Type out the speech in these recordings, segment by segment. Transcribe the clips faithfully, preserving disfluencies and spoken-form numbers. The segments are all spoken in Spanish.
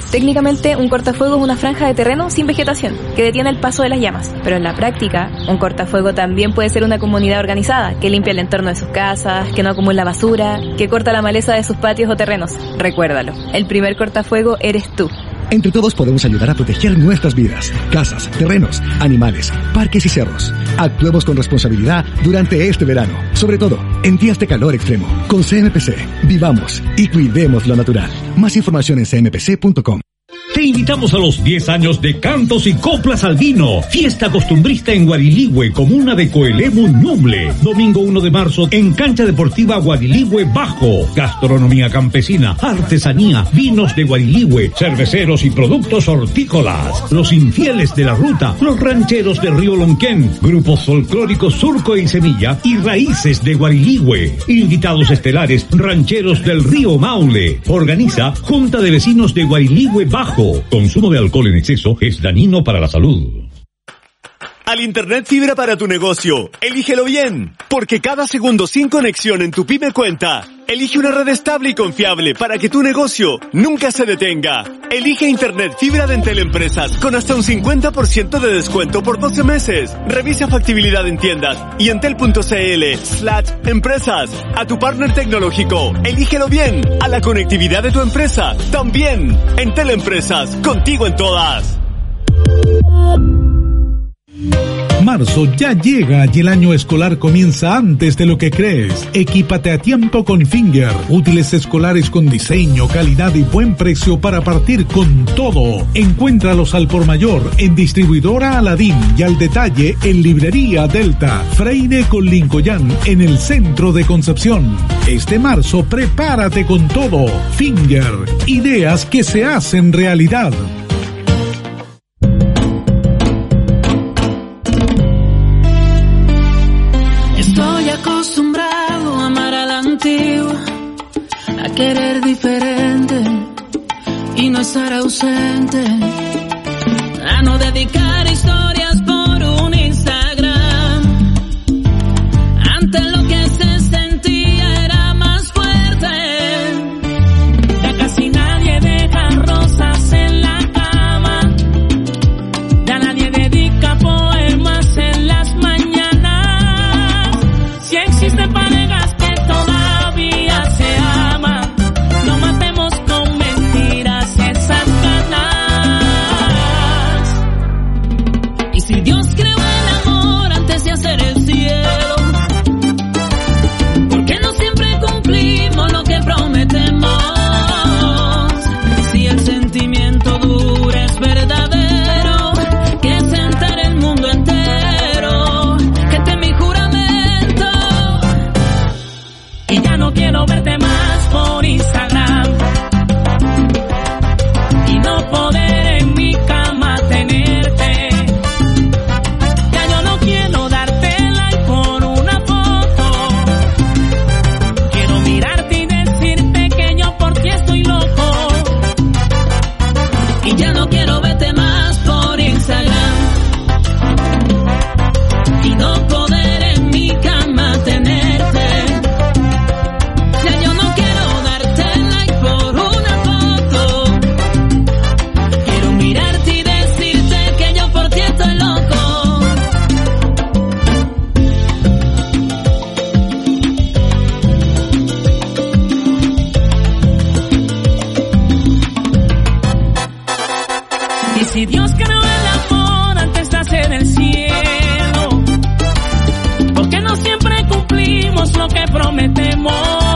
Técnicamente, un cortafuego es una franja de terreno sin vegetación, que detiene el paso de las llamas. Pero en la práctica, un cortafuego también puede ser una comunidad organizada, que limpia el entorno de sus casas, que no acumula basura, que corta la maleza de sus patios o terrenos. Recuérdalo, el primer cortafuego eres tú. Entre todos podemos ayudar a proteger nuestras vidas, casas, terrenos, animales, parques y cerros. Actuemos con responsabilidad durante este verano, sobre todo en días de calor extremo. Con C M P C, vivamos y cuidemos lo natural. Más información en c m p c punto com. Te invitamos a los diez años de Cantos y Coplas al Vino, fiesta costumbrista en Guariligüe, comuna de Coelemu, Ñuble. Domingo uno de marzo en Cancha Deportiva Guariligüe Bajo. Gastronomía campesina, artesanía, vinos de Guariligüe, cerveceros y productos hortícolas. Los infieles de la ruta, los rancheros de Río Lonquén, grupos folclóricos Surco y Semilla y Raíces de Guariligüe. Invitados estelares, rancheros del Río Maule. Organiza Junta de Vecinos de Guariligüe Bajo. Consumo de alcohol en exceso es dañino para la salud. Al Internet fibra para tu negocio, elígelo bien, porque cada segundo sin conexión en tu pyme cuenta. Elige una red estable y confiable para que tu negocio nunca se detenga. Elige Internet fibra de Entel Empresas con hasta un cincuenta por ciento de descuento por doce meses. Revisa factibilidad en tiendas y entel.cl slash empresas. A tu partner tecnológico, elígelo bien. A la conectividad de tu empresa, también. Entel Empresas, contigo en todas. Marzo ya llega y el año escolar comienza antes de lo que crees. Equípate a tiempo con Finger. Útiles escolares con diseño, calidad y buen precio para partir con todo. Encuéntralos al por mayor en distribuidora Aladín y al detalle en librería Delta. Freire con Lincoln en el centro de Concepción. Este marzo prepárate con todo. Finger. Ideas que se hacen realidad. Acostumbrado a amar a la antigua, a querer diferente y no estar ausente, a no dedicar historias por un Instagram. Antes lo que se sentía era más fuerte. Ya casi nadie deja rosas en la cama, ya nadie dedica poemas en las mañanas. Si existen parejas que todavía se aman, no matemos con mentiras esas ganas. Y si Dios creó el amor antes de hacer el cielo, ¿por qué no siempre cumplimos lo que prometemos? Si el sentimiento duro es verdadero, que sentar el mundo entero, que te mi juramento. Y ya no quiero verte más por Instagram y no poder en mi cama tenerte. Ya yo no quiero darte like por una foto. Quiero mirarte y decirte que yo por ti estoy loco. Y ya no quiero verte más por Instagram y no poder en mi cama tenerte. Si Dios creó el amor antes de hacer el cielo, ¿por qué no siempre cumplimos lo que prometemos?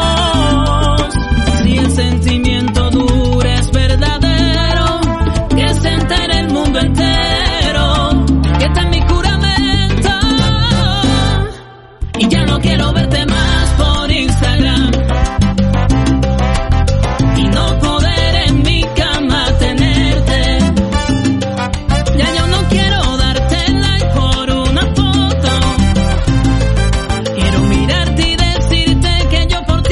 Si el sentimiento duro es verdadero, que se entere el mundo entero, que está en mi juramento. Y ya no quiero verte más por Instagram y no poder en mi cama tenerte. Ya yo no quiero darte like por una foto. Quiero mirarte y decirte que yo por ti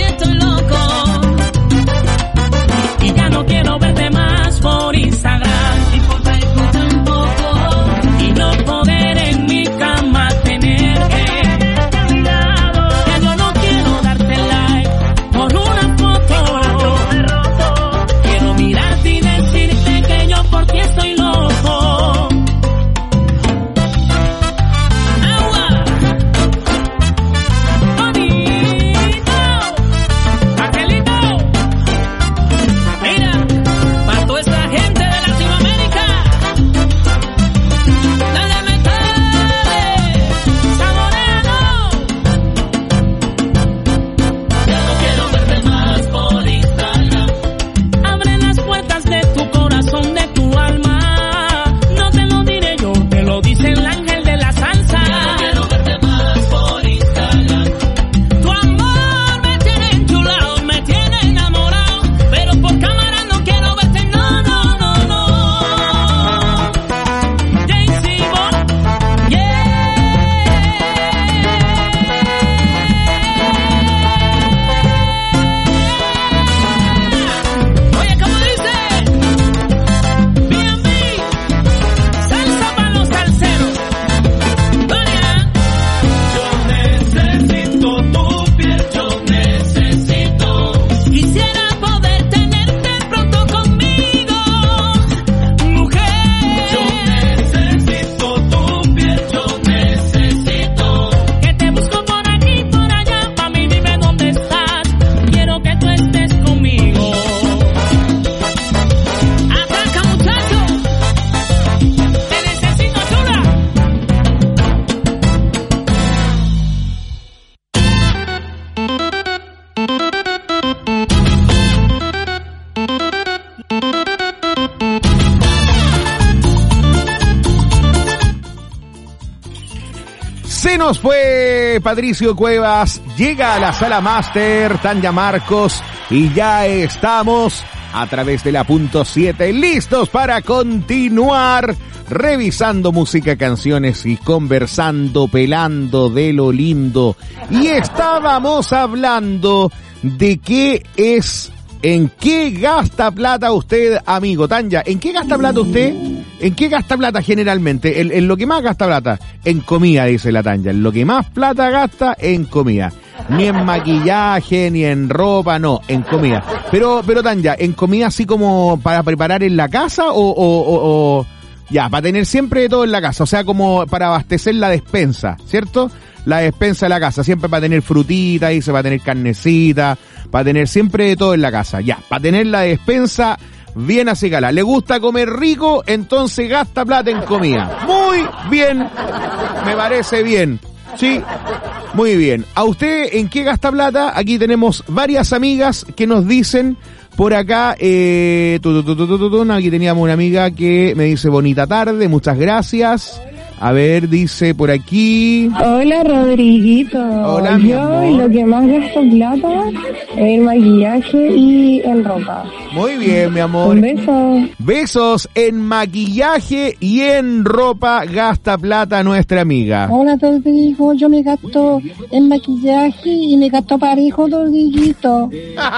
Se nos fue Patricio Cuevas, llega a la sala máster Tanya Marcos y ya estamos a través de la punto siete listos para continuar revisando música, canciones y conversando, pelando de lo lindo. Y estábamos hablando de qué es, en qué gasta plata usted, amigo. Tanya, ¿en qué gasta plata usted? ¿En qué gasta plata generalmente? En, en lo que más gasta plata, en comida, dice la Tanya. En lo que más plata gasta, en comida. Ni en maquillaje, ni en ropa, no, en comida. Pero, pero Tanya, ¿en comida así como para preparar en la casa o, o, o, o ya, para tener siempre todo en la casa? O sea, como para abastecer la despensa, ¿cierto? La despensa de la casa, siempre para tener frutita, dice, para tener carnecita, para tener siempre todo en la casa. Ya, para tener la despensa bien acicalada. ¿Le gusta comer rico? Entonces gasta plata en comida. Muy bien, me parece bien. Sí, muy bien. ¿A usted en qué gasta plata? Aquí tenemos varias amigas que nos dicen por acá, eh, tu, tu, tu, tu, tu, tu, aquí teníamos una amiga que me dice bonita tarde, muchas gracias. A ver, dice por aquí. Hola, Rodriguito. Hola, mi Yo amor. lo que más gasto plata es en maquillaje y en ropa. Muy bien, mi amor. Un beso. Besos. En maquillaje y en ropa gasta plata nuestra amiga. Hola, Rodrigo. Yo me gasto en maquillaje y me gasto parejo, Rodriguito.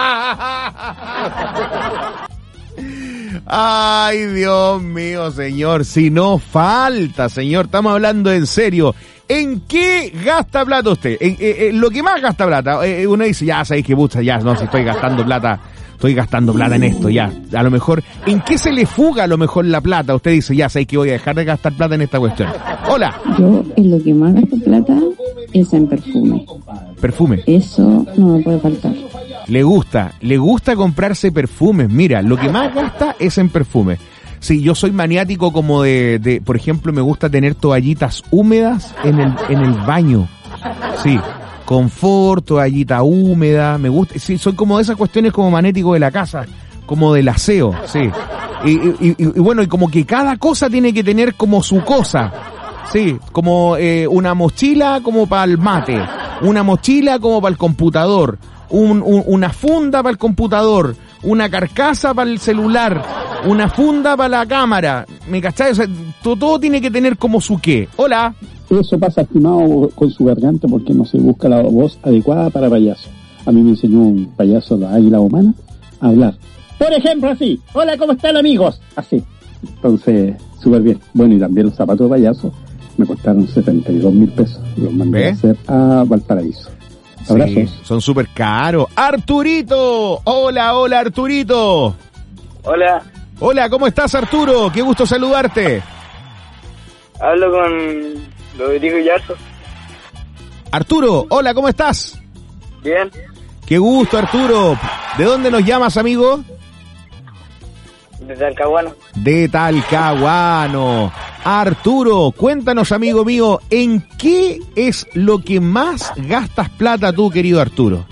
Ay, Dios mío, señor, si no falta, señor, estamos hablando en serio. ¿En qué gasta plata usted? En, en, en lo que más gasta plata. Eh, uno dice, ya sabéis que pucha, ya no, si estoy gastando plata, estoy gastando plata en esto, ya. A lo mejor, ¿en qué se le fuga a lo mejor la plata? Usted dice, ya sabéis que voy a dejar de gastar plata en esta cuestión. Hola. Yo en lo que más gasto plata es en perfume. Perfume. Eso no me puede faltar. Le gusta, le gusta comprarse perfumes. Mira, lo que más gasta es en perfume. Sí, yo soy maniático como de, de, por ejemplo, me gusta tener toallitas húmedas en el, en el baño. Sí, confort, toallita húmeda, me gusta. Sí, soy como de esas cuestiones como magnético de la casa, como del aseo, sí. Y, y, y, y bueno, y como que cada cosa tiene que tener como su cosa. Sí, como eh, una mochila como para el mate, una mochila como para el computador. Un, un, una funda para el computador, una carcasa para el celular, una funda para la cámara. ¿Me cachai? O sea, todo, todo tiene que tener como su qué. Hola. Eso pasa, estimado, con su garganta porque no se busca la voz adecuada para payaso. A mí me enseñó un payaso de la águila humana a hablar. Por ejemplo, así. Hola, ¿cómo están, amigos? Así. Entonces, súper bien. Bueno, y también los zapatos de payaso me costaron setenta y dos mil pesos. Los mandé ¿Ve? a hacer a Valparaíso. Abrazos. Sí, son súper caros. Arturito, hola, hola Arturito. Hola. Hola, ¿cómo estás, Arturo? Qué gusto saludarte. Hablo con Rodrigo Yarzo. Arturo, hola, ¿cómo estás? Bien. Qué gusto, Arturo. ¿De dónde nos llamas, amigo? De Talcahuano. De Talcahuano. Arturo, cuéntanos, amigo mío, ¿en qué es lo que más gastas plata tú, querido Arturo?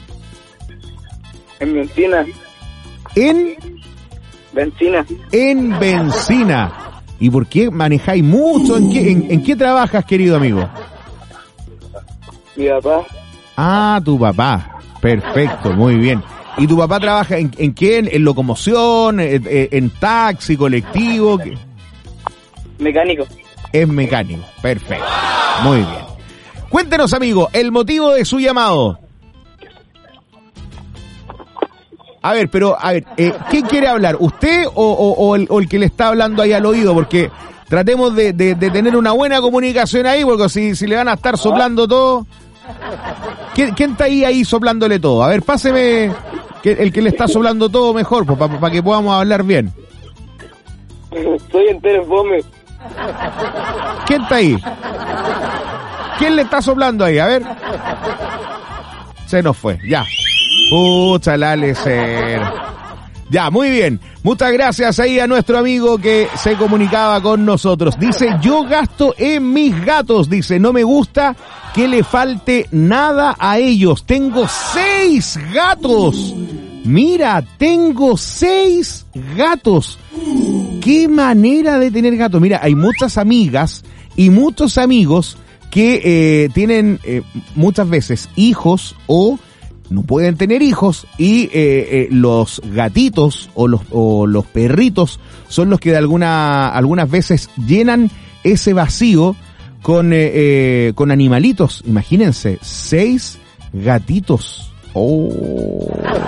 En benzina. ¿En? Benzina. En benzina. ¿Y por qué manejáis mucho? ¿En qué, en, en qué trabajas, querido amigo? Mi papá. Ah, tu papá. Perfecto, muy bien. ¿Y tu papá trabaja en, en qué? ¿En, en locomoción? En, en taxi, colectivo? ¿Qué? Mecánico. Es mecánico. Perfecto. Muy bien. Cuéntenos, amigo, el motivo de su llamado. A ver, pero, a ver, eh, ¿quién quiere hablar? ¿Usted o, o, o, el, o el que le está hablando ahí al oído? Porque tratemos de, de, de tener una buena comunicación ahí, porque si, si le van a estar soplando todo... ¿Quién, quién está ahí, ahí soplándole todo? A ver, páseme que, el que le está soplando todo mejor, pues, para pa que podamos hablar bien. Soy entero fome. ¿Quién está ahí? ¿Quién le está soplando ahí? A ver. Se nos fue, ya. Pucha, la lecer. Ya, muy bien. Muchas gracias ahí a nuestro amigo que se comunicaba con nosotros. Dice, yo gasto en mis gatos. Dice, no me gusta que le falte nada a ellos. Tengo seis gatos. Mira, tengo seis gatos. Qué manera de tener gatos. Mira, hay muchas amigas y muchos amigos que eh, tienen eh, muchas veces hijos o no pueden tener hijos y eh, eh, los gatitos o los, o los perritos son los que de alguna, algunas veces llenan ese vacío con, eh, eh, con animalitos. Imagínense, seis gatitos. Oh,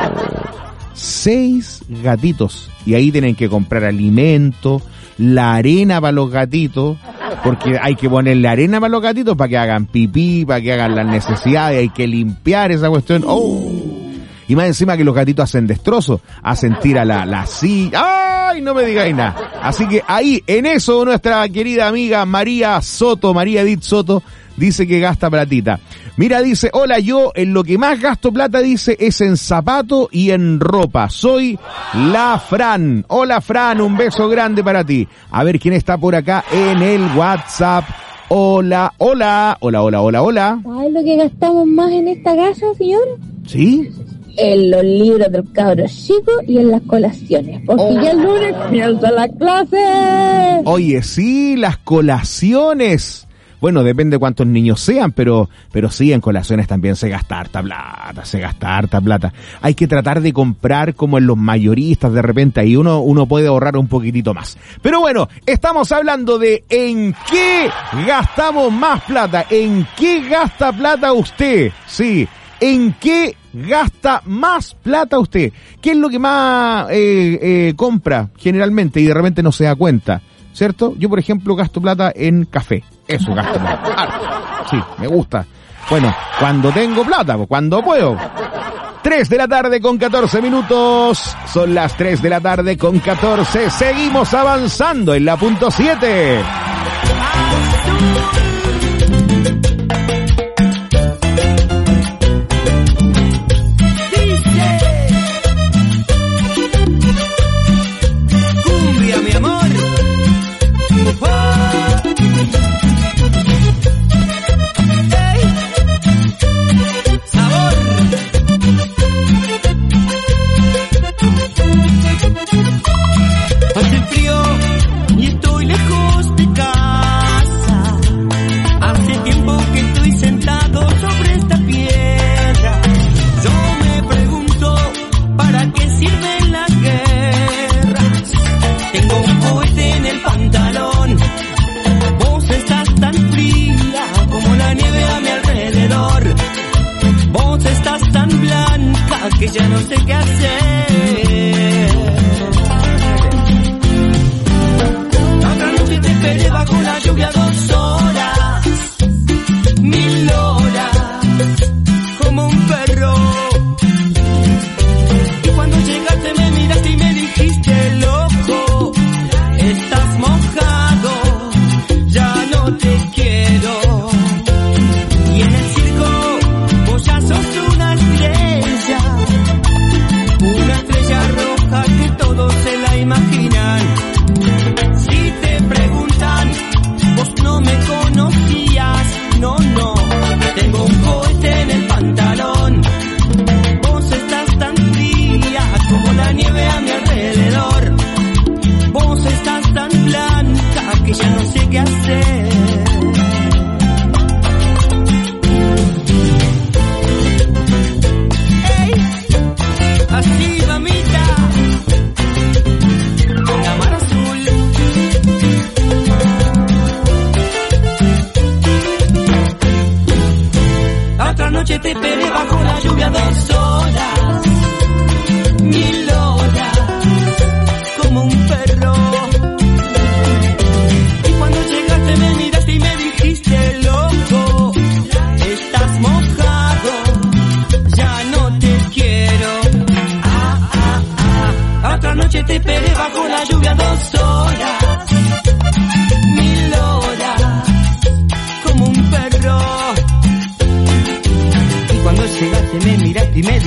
seis gatitos. Y ahí tienen que comprar alimento, la arena para los gatitos, porque hay que ponerle arena para los gatitos para que hagan pipí, para que hagan las necesidades, hay que limpiar esa cuestión. Oh. Y más encima que los gatitos hacen destrozos, hacen tira la, la silla. ¡Ay! No me digáis nada. Así que ahí, en eso, nuestra querida amiga María Soto, María Edith Soto, dice que gasta platita. Mira, dice, hola, yo en lo que más gasto plata, dice, es en zapato y en ropa. Soy la Fran. Hola, Fran, un beso grande para ti. A ver quién está por acá en el WhatsApp. Hola, hola, hola, hola, hola, hola. ¿Sabes lo que gastamos más en esta casa, señor? ¿Sí? En los libros del cabro chico y en las colaciones, porque oh. ya el lunes comienza la clase. Oye, sí, las colaciones. Bueno, depende de cuántos niños sean, pero pero sí, en colaciones también se gasta harta plata, se gasta harta plata. Hay que tratar de comprar como en los mayoristas de repente, ahí uno, uno puede ahorrar un poquitito más. Pero bueno, estamos hablando de en qué gastamos más plata, en qué gasta plata usted, sí, en qué gasta más plata usted, qué es lo que más eh, eh, compra generalmente y de repente no se da cuenta, ¿cierto? Yo, por ejemplo, gasto plata en café. Eso gasto plata. Sí, me gusta. Bueno, cuando tengo plata, pues cuando puedo. tres de la tarde con catorce minutos. Son las tres de la tarde con catorce. Seguimos avanzando en la punto siete. Que ya no sé qué hacer. Otra noche te esperé bajo la lluvia dos horas, mil horas, como un perro. Y cuando llegaste me miraste y me dijiste, loco, estás mojado, ya no te quiero. Y en el circo vos ya sos una estrella, una estrella roja que todos se la imaginan. Si te preguntan, vos no me conocías, no, no. Tengo un cohete en el pantalón. Vos estás tan fría como la nieve a mi alrededor. Vos estás tan blanca que ya no sé qué hacer. Así, mamita, con la mar azul. La otra noche te esperé bajo la lluvia dos horas, mil horas, como un perro. Y cuando llegaste me miraste y me dijiste, loco, estás mojado, ya no te quiero. Otra noche te esperé bajo la lluvia dos horas, mil horas, como un perro. Y cuando llegaste me miraste y me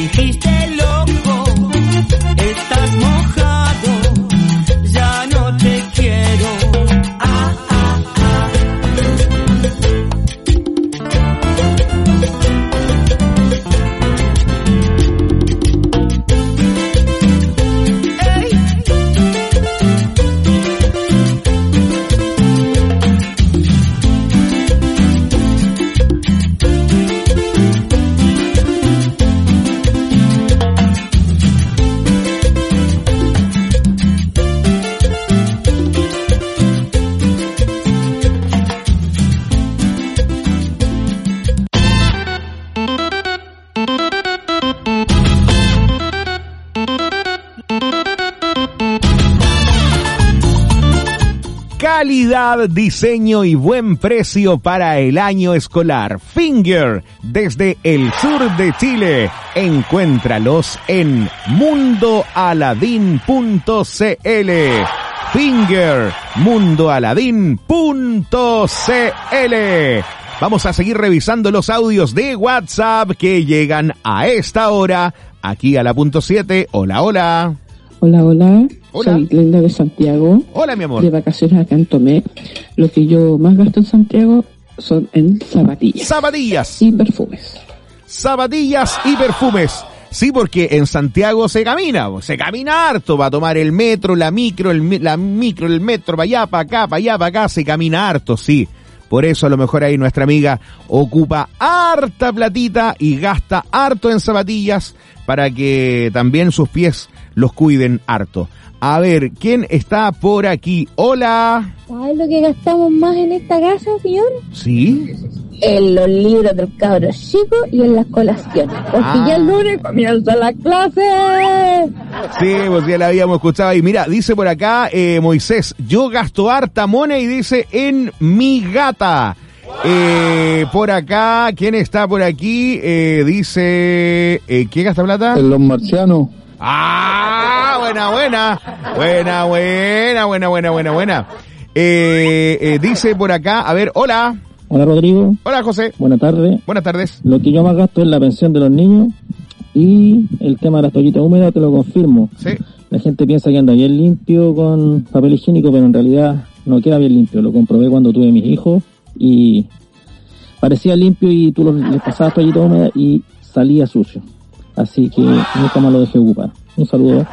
Calidad, diseño y buen precio para el año escolar. Finger, desde el sur de Chile. Encuéntralos en mundo aladín punto c l. Finger, mundo aladín punto c l. Vamos a seguir revisando los audios de WhatsApp que llegan a esta hora, aquí a la punto siete. Hola, hola. Hola, hola. Hola. Soy Glenda de Santiago. Hola, mi amor. De vacaciones acá en Tomé. Lo que yo más gasto en Santiago son en zapatillas. Zapatillas. Y perfumes. Zapatillas y perfumes. Sí, porque en Santiago se camina, se camina harto, va a tomar el metro, la micro, el, la micro, el metro, para allá, para acá, para allá, para acá, se camina harto, sí. Por eso a lo mejor ahí nuestra amiga ocupa harta platita y gasta harto en zapatillas para que también sus pies los cuiden harto. A ver, ¿quién está por aquí? Hola. ¿Sabes lo que gastamos más en esta casa, señor? ¿Sí? En los libros del cabro chico y en las colaciones. Porque Ah. ya el lunes comienza la clase. Sí, pues ya la habíamos escuchado ahí. Mira, dice por acá eh, Moisés, yo gasto harta mona y dice en mi gata. Eh, por acá, ¿quién está por aquí? Eh, dice, eh, ¿quién gasta plata? En los marcianos. Ah, buena, buena. Buena, buena, buena, buena, buena, buena. Eh, eh, dice por acá, a ver, hola. Hola, Rodrigo. Hola, José. Buenas tardes. Buenas tardes. Lo que yo más gasto es la pensión de los niños y el tema de las toallitas húmedas, te lo confirmo. Sí. La gente piensa que anda bien limpio con papel higiénico, pero en realidad no queda bien limpio. Lo comprobé cuando tuve mis hijos y parecía limpio y tú los, les pasabas toallitas húmedas y salía sucio. Así que nunca más lo dejé ocupar. Un saludo.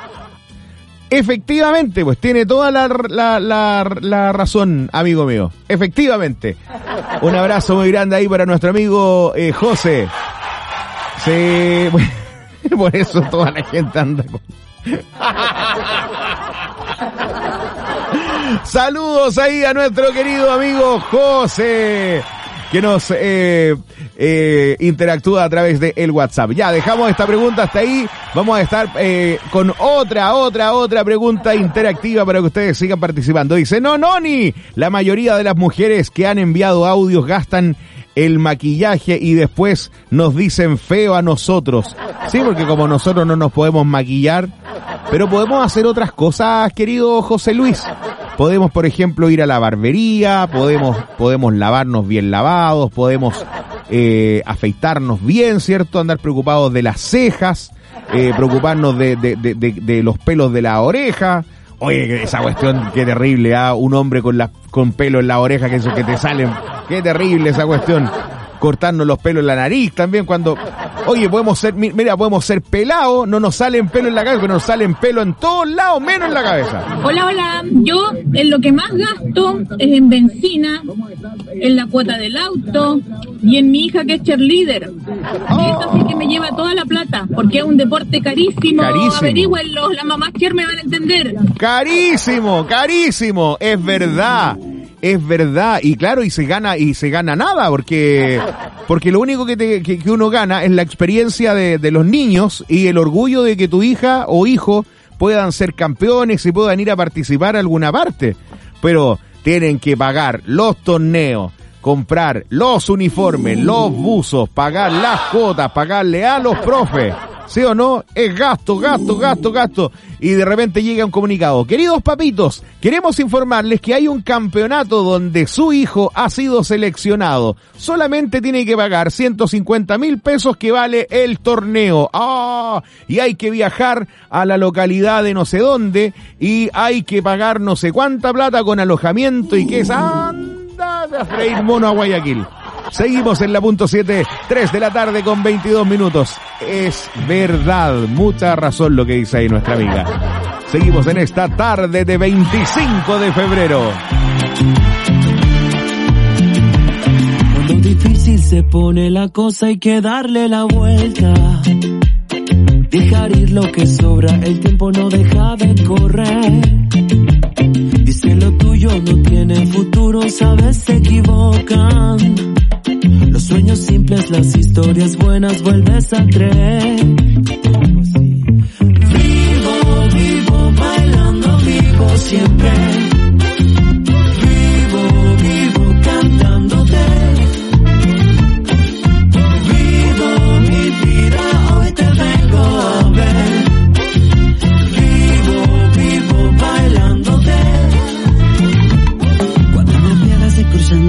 Efectivamente, pues tiene toda la, la, la, la razón, amigo mío. Efectivamente. Un abrazo muy grande ahí para nuestro amigo eh, José. Sí, por eso toda la gente anda con... Saludos ahí a nuestro querido amigo José, que nos eh, eh, interactúa a través de el WhatsApp. Ya, dejamos esta pregunta hasta ahí. Vamos a estar eh, con otra, otra, otra pregunta interactiva para que ustedes sigan participando. Dice, no, Noni, la mayoría de las mujeres que han enviado audios gastan el maquillaje y después nos dicen feo a nosotros. Sí, porque como nosotros no nos podemos maquillar, pero podemos hacer otras cosas, querido José Luis. Podemos, por ejemplo, ir a la barbería, podemos podemos lavarnos bien lavados, podemos eh, afeitarnos bien, ¿cierto? Andar preocupados de las cejas, eh, preocuparnos de, de, de, de, de los pelos de la oreja. Oye, esa cuestión, qué terrible, ¿ah? Un hombre con la, con pelo en la oreja, que eso que te salen, qué terrible esa cuestión. Cortarnos los pelos en la nariz también cuando, oye, podemos ser, mira, podemos ser pelados, no nos salen pelo en la cabeza, pero nos salen pelo en todos lados, menos en la cabeza. Hola, hola, yo en lo que más gasto es en benzina, en la cuota del auto y en mi hija que es cheerleader. Oh. Y eso sí que me lleva toda la plata, porque es un deporte carísimo. Carísimo. Averígüenlo, las mamás cheer me van a entender. Carísimo, carísimo, es verdad. Es verdad, y claro, y se gana, y se gana nada, porque, porque lo único que, te, que, que uno gana es la experiencia de, de los niños y el orgullo de que tu hija o hijo puedan ser campeones y puedan ir a participar a alguna parte. Pero tienen que pagar los torneos, comprar los uniformes, los buzos, pagar las cuotas, pagarle a los profes. ¿Sí o no? Es gasto, gasto, gasto, gasto. Y de repente llega un comunicado. Queridos papitos, queremos informarles que hay un campeonato donde su hijo ha sido seleccionado. Solamente tiene que pagar ciento cincuenta mil pesos que vale el torneo. ¡Ah! Y hay que viajar a la localidad de no sé dónde y hay que pagar no sé cuánta plata con alojamiento y que es... ¡Anda a freír mono a Guayaquil! Seguimos en la punto siete, tres de la tarde con veintidós minutos. Es verdad, mucha razón lo que dice ahí nuestra amiga. Seguimos en esta tarde de veinticinco de febrero. Cuando difícil se pone la cosa hay que darle la vuelta. Dejar ir lo que sobra, el tiempo no deja de correr. Dice lo tuyo no tiene futuro, sabes se equivocan. Los sueños simples, las historias buenas vuelves a creer. Vivo, vivo, bailando vivo siempre.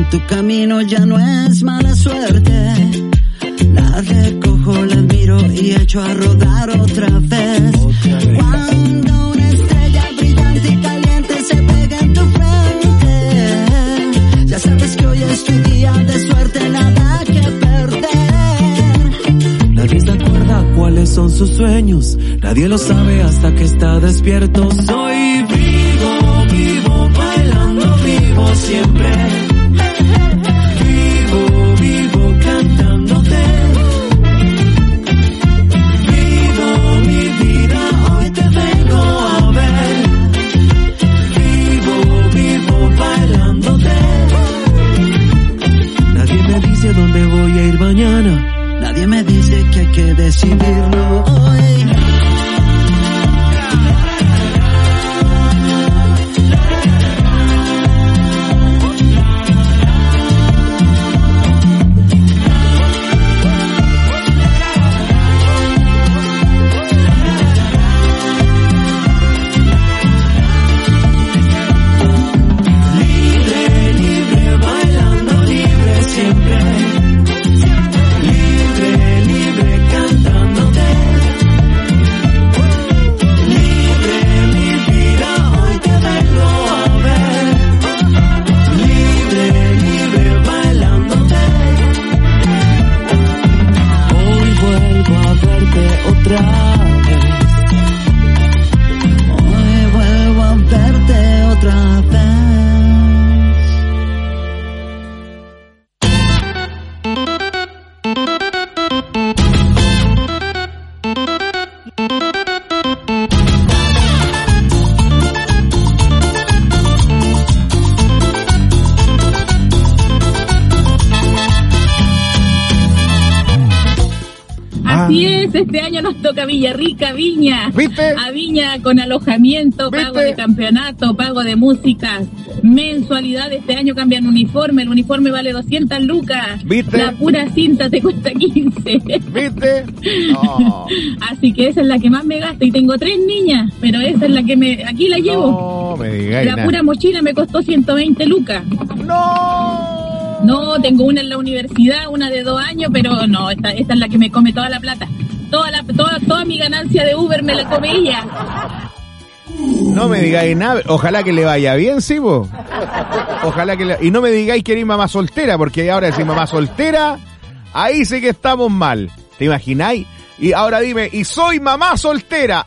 tu camino ya no es mala suerte. La recojo, la admiro y echo a rodar otra vez. Otra vez. Cuando una estrella brillante y caliente se pega en tu frente, ya sabes que hoy es tu día de suerte, nada que perder. Nadie se acuerda cuáles son sus sueños, nadie lo sabe hasta que está despierto. Soy vivo, vivo, bailando vivo siempre. Vivo, vivo, cantándote. Vivo mi vida, hoy te vengo a ver. Vivo, vivo, bailándote. Nadie me dice dónde voy a ir mañana. Nadie me dice que hay que decidirlo hoy. Este año nos toca Villarrica, Viña. ¿Viste? A Viña con alojamiento, ¿Viste? pago de campeonato, pago de música, mensualidad. Este año cambian uniforme, el uniforme vale doscientas lucas. ¿Viste? La pura cinta te cuesta quince. ¿Viste? No. Así que esa es la que más me gasta y tengo tres niñas, pero esa es la que me... Aquí la llevo. No me digáis La nada. pura mochila me costó ciento veinte lucas. No. No, tengo una en la universidad, una de dos años, pero no, esta, esta es la que me come toda la plata. Toda la, toda, toda mi ganancia de Uber me la come ella. No me digáis nada. Ojalá que le vaya bien, sí, vos. Ojalá que le... Y no me digáis que eres mamá soltera, porque ahora decís mamá soltera, ahí sí que estamos mal. ¿Te imagináis? Y ahora dime, y soy mamá soltera.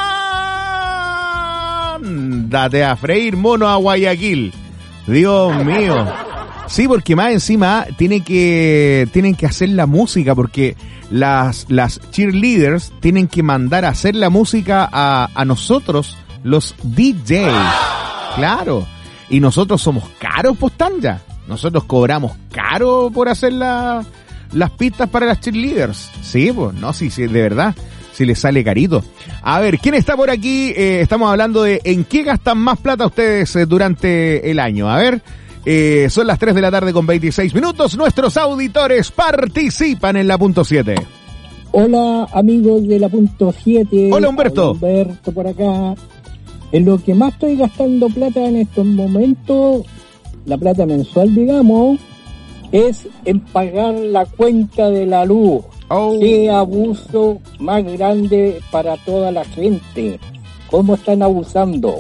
¡Ah! Date a freír mono a Guayaquil. Dios mío. Sí, porque más encima tiene que, tienen que hacer la música, porque las, las cheerleaders tienen que mandar a hacer la música a, a nosotros, los D Js. Claro. Y nosotros somos caros, pues, Tanya. Nosotros cobramos caro por hacer la, las pistas para las cheerleaders. Sí, pues, no, sí, sí, de verdad. Si les sale carito. A ver, ¿quién está por aquí? Eh, estamos hablando de en qué gastan más plata ustedes eh, durante el año. A ver. Eh, son las tres de la tarde con veintiséis minutos. Nuestros auditores participan en la punto siete. Hola, amigos de la punto siete. Hola, Humberto. Humberto por acá. En lo que más estoy gastando plata en estos momentos, la plata mensual, digamos, es en pagar la cuenta de la luz. Oh. Qué abuso más grande para toda la gente. ¿Cómo están abusando?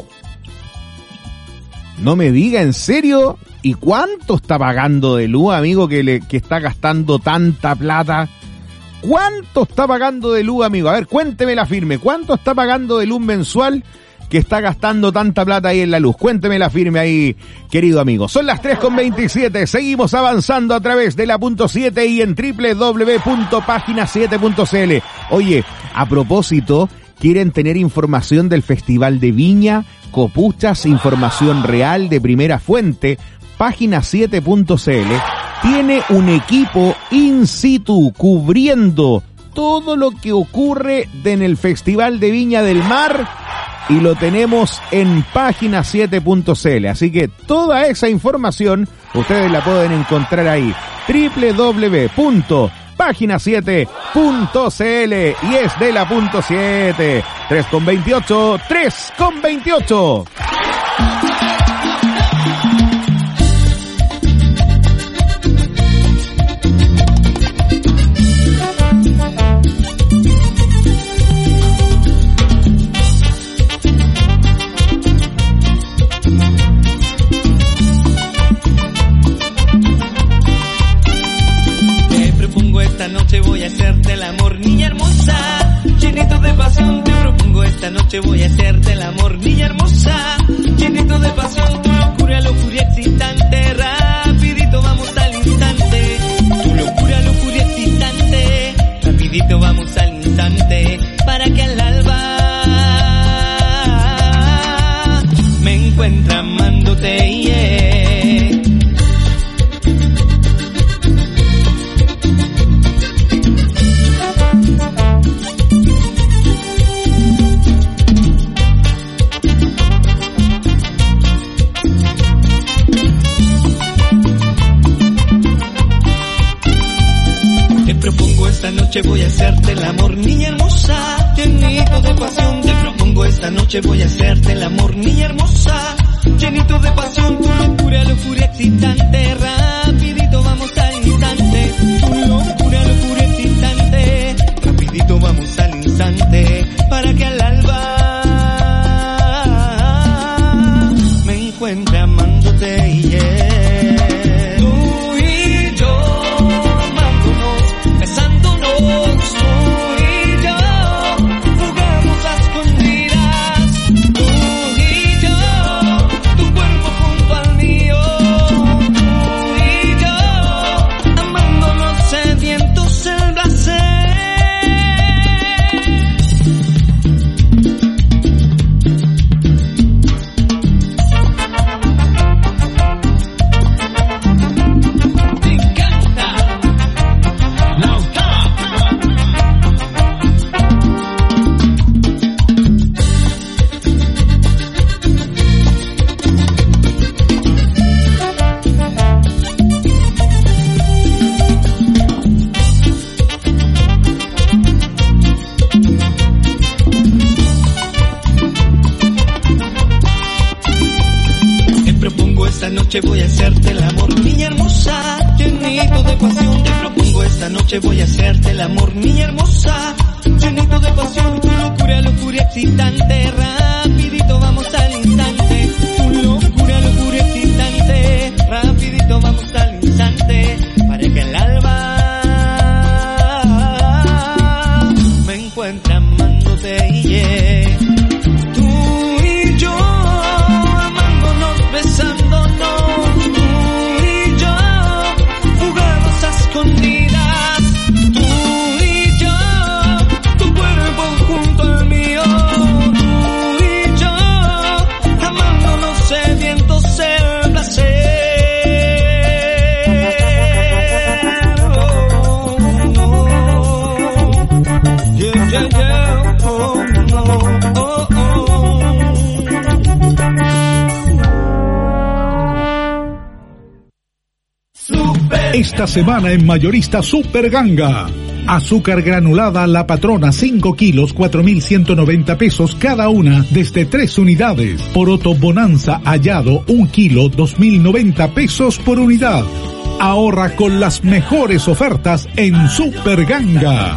No me diga, ¿en serio? ¿Y cuánto está pagando de luz, amigo, que le que está gastando tanta plata? ¿Cuánto está pagando de luz, amigo? A ver, cuéntemela firme. ¿Cuánto está pagando de luz mensual que está gastando tanta plata ahí en la luz? Cuéntemela firme ahí, querido amigo. Son las tres con veintisiete. Seguimos avanzando a través de la punto siete y en doble u doble u doble u punto página siete punto c l. Oye, a propósito, ¿quieren tener información del Festival de Viña? Copuchas, información real de primera fuente. Página siete punto c l tiene un equipo in situ cubriendo todo lo que ocurre en el Festival de Viña del Mar y lo tenemos en página siete punto c l. Así que toda esa información ustedes la pueden encontrar ahí. doble u doble u doble u punto página siete punto c l y es de la punto siete. tres con veintiocho, tres con veintiocho. esta noche voy a hacerte el amor, niña hermosa, llenito de pasión, tu locura, locura excitante, rapidito vamos al instante, tu locura, locura excitante, rapidito vamos al instante, para que al alba me encuentre amándote, yeah. Esta noche voy a hacerte el amor, niña hermosa, llenito de pasión. Te propongo esta noche voy a hacerte el amor, niña hermosa, llenito de pasión. Tu locura, locura excitante, rapidito vamos al instante. Tu locura, locura excitante, rapidito vamos al instante, para que al alba me encuentre amándote, yeah. Voy a hacerte el amor, niña hermosa, llenito de pasión. Te propongo esta noche voy a hacerte el amor, niña hermosa, llenito de pasión. Tu locura, locura excitante, rapidito vamos al instante. Tu locura, locura excitante, rapidito vamos al instante, para que el alba me encuentre amándote, yeah. Tú y yo amándonos, besándonos, Esta semana en Mayorista Super Ganga. Azúcar granulada La Patrona cinco kilos, cuatro mil ciento noventa pesos cada una, desde tres unidades. Poroto Bonanza Hallado un kilo, dos mil noventa pesos por unidad. Ahorra con las mejores ofertas en Super Ganga.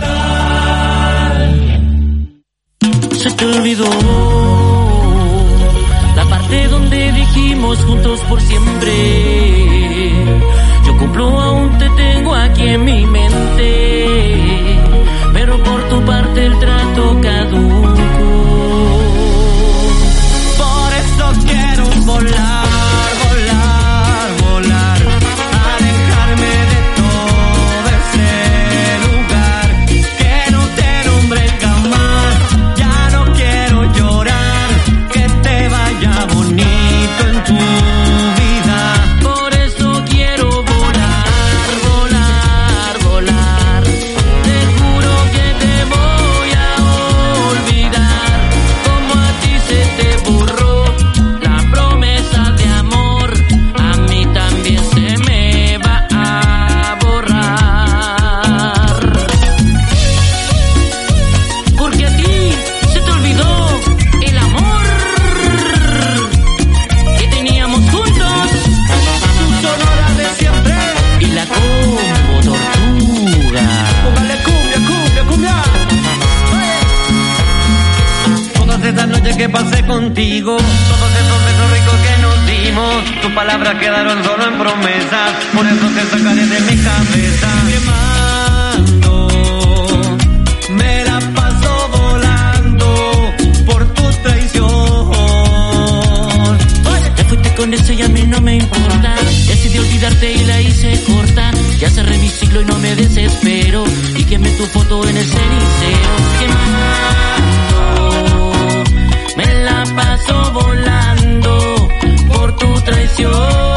Se te olvidó la parte donde dijimos juntos por siempre. Yo cumplo, aún te tengo aquí en mi mente, pero por tu parte el trato caduco. Por eso quiero volar, volar, volar, alejarme de todo ese lugar que no te nombré jamás. Ya no quiero llorar, que te vaya bonito en tu vida. Por eso quiero que pasé contigo, todos esos besos ricos que nos dimos, tus palabras quedaron solo en promesas, por eso te sacaré de mi cabeza. Quemando, me la paso volando por olvidarte y la hice corta. Ya cerré mi ciclo y no me desespero. Y quemé tu foto en el cenicero. Quemando, me la paso volando por tu traición.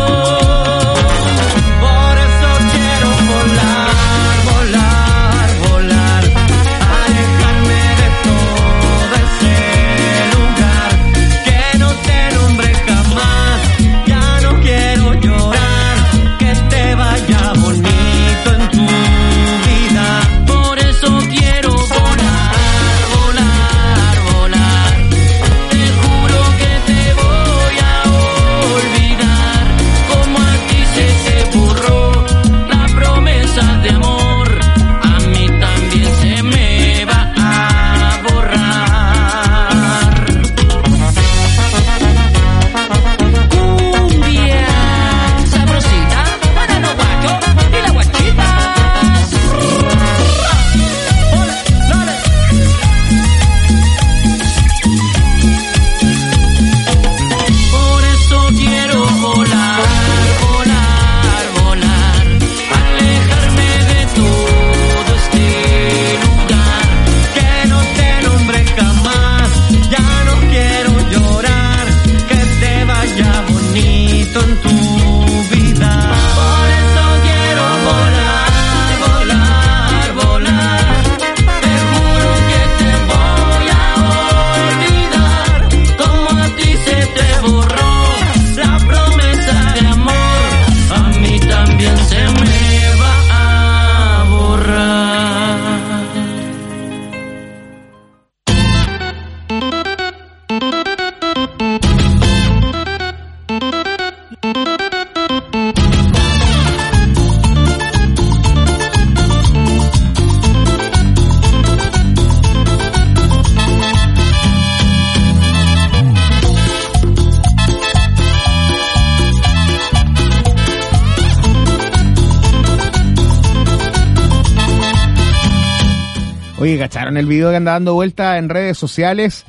Oye, ¿cacharon el video que anda dando vuelta en redes sociales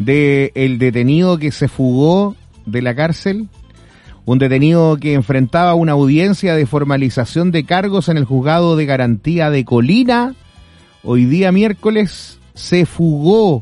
de el detenido que se fugó de la cárcel? Un detenido que enfrentaba una audiencia de formalización de cargos en el juzgado de garantía de Colina. Hoy día miércoles se fugó.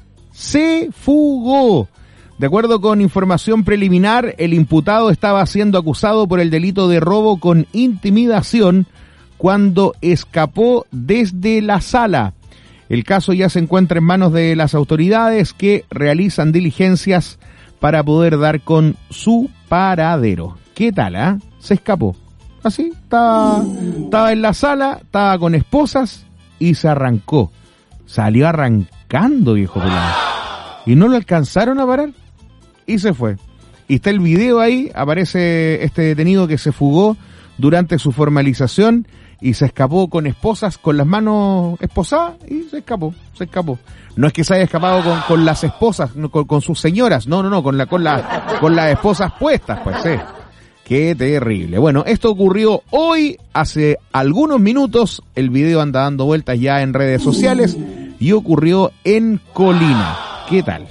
Se fugó. De acuerdo con información preliminar, el imputado estaba siendo acusado por el delito de robo con intimidación cuando escapó desde la sala. El caso ya se encuentra en manos de las autoridades que realizan diligencias para poder dar con su paradero. ¿Qué tal, ah? ¿eh? Se escapó. Así, estaba, estaba en la sala, estaba con esposas y se arrancó. Salió arrancando, viejo pelado. Y no lo alcanzaron a parar y se fue. Y está el video ahí, aparece este detenido que se fugó durante su formalización y se escapó con esposas, con las manos esposadas, y se escapó, se escapó. No es que se haya escapado con, con las esposas, con, con sus señoras, no, no, no, con la, con la, con las esposas puestas, pues, sí. Qué terrible. Bueno, esto ocurrió hoy, hace algunos minutos, el video anda dando vueltas ya en redes sociales, y ocurrió en Colina. ¿Qué tal?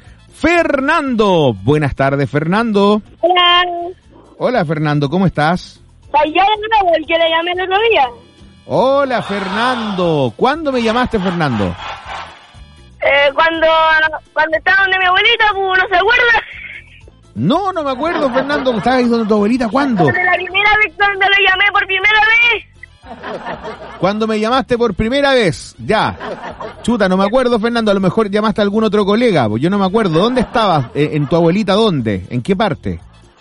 Fernando, buenas tardes, Fernando. Hola. Hola, Fernando, ¿cómo estás? Soy yo de nuevo, el que le llamé el otro día. Hola, Fernando. ¿Cuándo me llamaste, Fernando? Eh, cuando, cuando estaba donde mi abuelita, pues, ¿no se acuerda? No, no me acuerdo, Fernando. ¿Estabas ahí donde tu abuelita? ¿Cuándo? Cuando la primera vez cuando lo llamé por primera vez. Cuando me llamaste por primera vez, ya. Chuta, no me acuerdo, Fernando. A lo mejor llamaste a algún otro colega, pues yo no me acuerdo. ¿Dónde estabas? ¿En, en tu abuelita dónde? ¿En qué parte?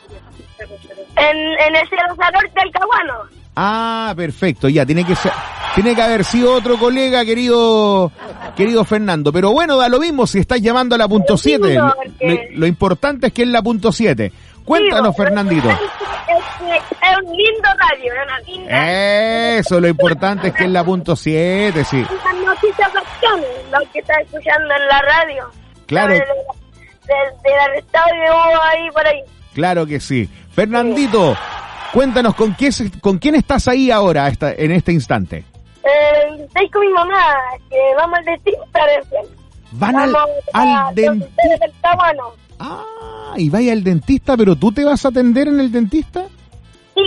En, en el Cerro Norte del Caguano. Ah, perfecto, ya, tiene que ser, tiene que haber sido otro colega, querido querido Fernando, pero bueno, da lo mismo si estás llamando a la punto siete, lo, lo, lo importante es que es la punto siete. Cuéntanos, sí, Fernandito. Es, es, es un lindo radio, es una linda... Eso, lo importante es que es la punto siete, sí. Las noticias de acción, lo que está escuchando en la radio. Claro. Del de, de, de arrestado que hubo ahí por ahí. Claro que sí. Fernandito, cuéntanos, ¿con quién, con quién estás ahí ahora esta, en este instante? Eh, estoy con mi mamá, que vamos al dentista recién. ¿Van al, al dentista? Ah, y vaya al dentista, pero ¿tú te vas a atender en el dentista? Sí,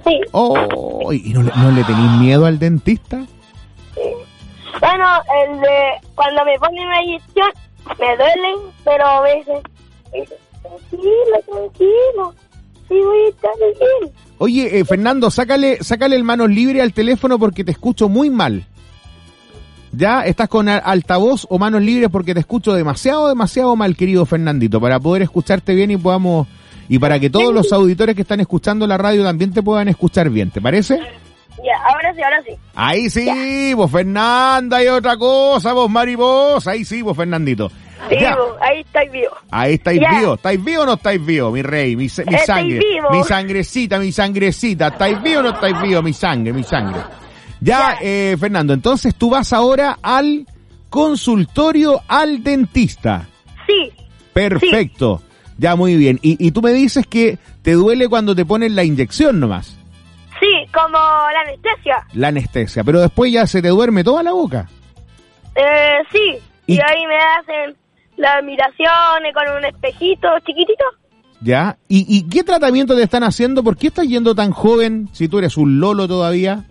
Sí. Oh, ¿y no, le- no le tenéis miedo al dentista? Bueno, el de cuando me ponen una inyección, me duelen, pero a veces, me dicen, tranquilo, tranquilo, sí voy a estar bien. Oye, eh, Fernando, sácale, sácale el manos libre al teléfono porque te escucho muy mal. ¿Ya? ¿Estás con a- altavoz o manos libres? Porque te escucho demasiado, demasiado mal, querido Fernandito, para poder escucharte bien y podamos... Y para que todos los auditores que están escuchando la radio también te puedan escuchar bien, ¿te parece? Ya, ahora sí, ahora sí. Ahí sí, vos Fernanda, y otra cosa, vos mariposa, ahí sí, vos Fernandito. Sí, Ya. bo, ahí estáis vivo. Ahí estáis Ya. vivos, ¿estáis vivos o no estáis vivos, mi rey, mi, se- mi Estáis sangre, vivo. mi sangrecita, mi sangrecita, ¿estáis vivos o no estáis vivos, mi sangre, mi sangre? Ya, eh, Fernando, entonces tú vas ahora al consultorio al dentista. Sí. Perfecto, ya muy bien. Y, y tú me dices que te duele cuando te ponen la inyección nomás, Sí, como la anestesia. la anestesia, pero después ya se te duerme toda la boca. Eh, sí. ¿Y? Y ahí me hacen las admiraciones con un espejito chiquitito. ¿Ya? ¿Y, ¿Y qué tratamiento te están haciendo? ¿Por qué estás yendo tan joven si tú eres un lolo todavía?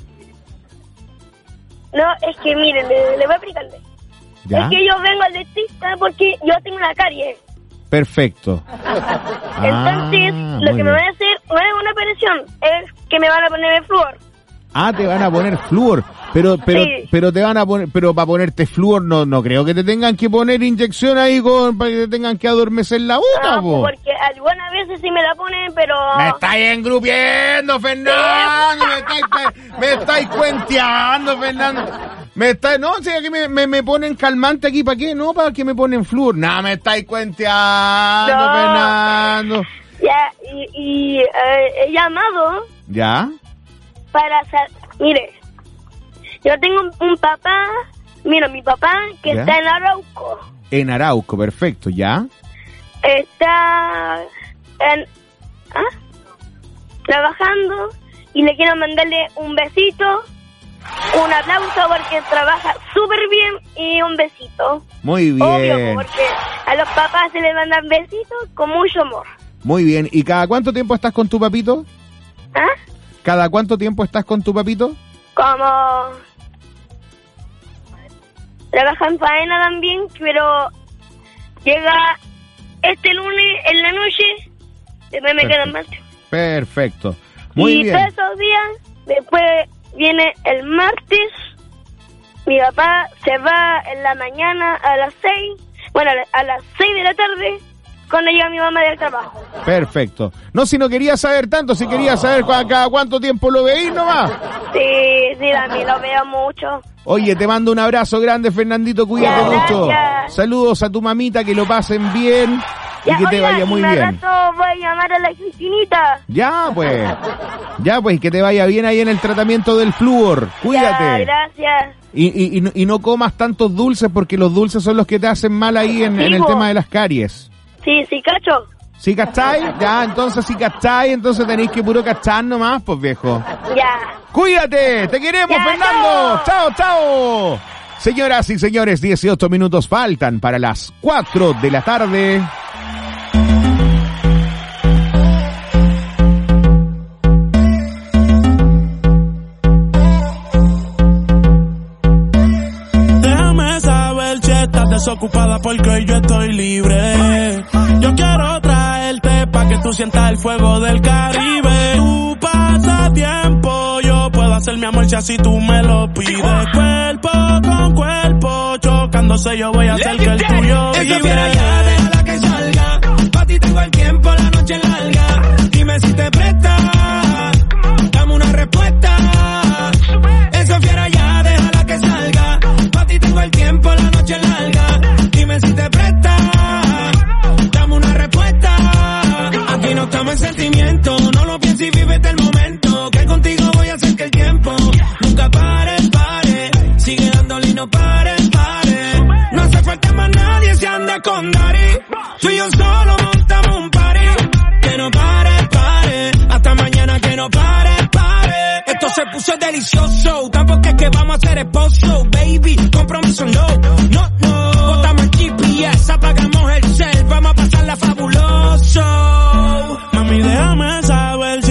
No, es que miren, le, le voy a explicarle. ¿Ya? Es que yo vengo al dentista porque yo tengo una caries. Perfecto. Entonces, Ah, lo muy que me bien. van a hacer no es una operación, es que me van a poner el flúor. Ah, te van a poner flúor, pero pero Sí. pero te van a poner, pero para ponerte flúor no no creo que te tengan que poner inyección ahí con para que te tengan que adormecer la boca, No, po. porque algunas veces sí me la ponen, pero... Me estáis engrupiendo, Fernando, me estáis me estáis cuenteando, Fernando. Me estáis, no, si aquí me, me, me ponen calmante aquí, ¿para qué? No, para que me ponen flúor. No, me estáis cuenteando, No. Fernando. Ya, y, y eh, he llamado ¿Ya? para... sa- Mire, yo tengo un, un papá, mira, mi papá que ¿Ya? está en Arauco, En Arauco, perfecto, ¿ya? está en... ¿ah? trabajando y le quiero mandarle un besito, un aplauso porque trabaja súper bien y un besito. Muy bien. Obvio, porque a los papás se les mandan besitos con mucho amor. Muy bien. ¿Y cada cuánto tiempo estás con tu papito? ¿Ah? ¿Cada cuánto tiempo estás con tu papito? Como trabaja en faena también, pero llega este lunes en la noche, después me quedan martes. Perfecto. Muy y bien. todos esos días, después viene el martes, mi papá se va en la mañana a las seis, bueno, a la- a las seis de la tarde, cuando llega mi mamá del trabajo. Perfecto. No, si no quería saber tanto, si quería saber cua- cada cuánto tiempo lo veís nomás. Sí, sí, también lo veo mucho. Oye, te mando un abrazo grande, Fernandito, cuídate Ya, mucho. gracias. Saludos a tu mamita, que lo pasen bien y Ya, que te oiga, vaya y muy más bien. rato voy a llamar a la Cristinita. Ya, pues. Ya, pues, que te vaya bien ahí en el tratamiento del flúor. Ya, Cuídate. gracias. Y, y, y, no- y no comas tantos dulces porque los dulces son los que te hacen mal ahí en, en el Sí, po. tema de las caries. Sí, sí, cacho. ¿Sí cachai? Ya, entonces si cachai, entonces tenéis que puro cachar nomás, pues viejo. Ya. Cuídate, te queremos, Ya, Fernando. Chao, chao. Señoras y señores, dieciocho minutos faltan para las cuatro de la tarde. Déjame saber si estás desocupada porque yo estoy libre. Yo quiero traerte pa' que tú sientas el fuego del Caribe. Tu pasatiempo, yo puedo hacer mi amor si así tú me lo pides. Cuerpo con cuerpo, chocándose yo voy a hacer que el tuyo Esta vibre. fiera ya, déjala que salga. Pa' ti tengo el tiempo, la noche es larga. Dime si te presta, dame una respuesta. Esa fiera ya, déjala que salga. Pa' ti tengo el tiempo, la noche es larga. Dime si te presta, dame una respuesta. Aquí no estamos en sentimiento, no lo pienses y vívete el momento. Que contigo voy a hacer que el tiempo nunca pare, pare. Sigue dándole y no pare, pare. No hace falta más nadie, se anda con Dari. Tú y yo solo montamos un party. Que no pare, pare. Hasta mañana que no pare, pare. Esto se puso delicioso. Tampoco es que vamos a ser esposo, baby. Compromiso no, no, no. Botamos el G P S, apagamos el cel. Vamos a pasarla fabuloso. Mami, déjame saber si estás